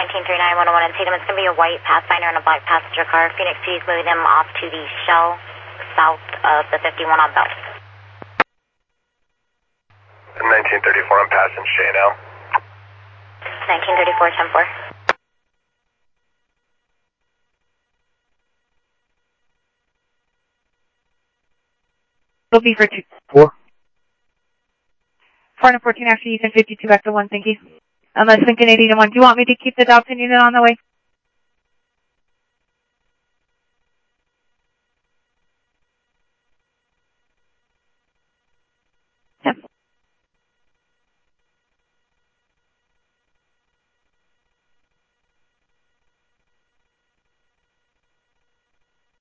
1939-101 in Tatum. It's going to be a white Pathfinder and a black passenger car. Phoenix City is moving them off to the Shell south of the 51 on Belt. 1934, I'm passing Shay now. 1934, 10-4. It'll be for 4. 4 and 14 after you can 52 back to 1, thank you. Unless Lincoln 80 to 1. Do you want me to keep the Dobson unit on the way?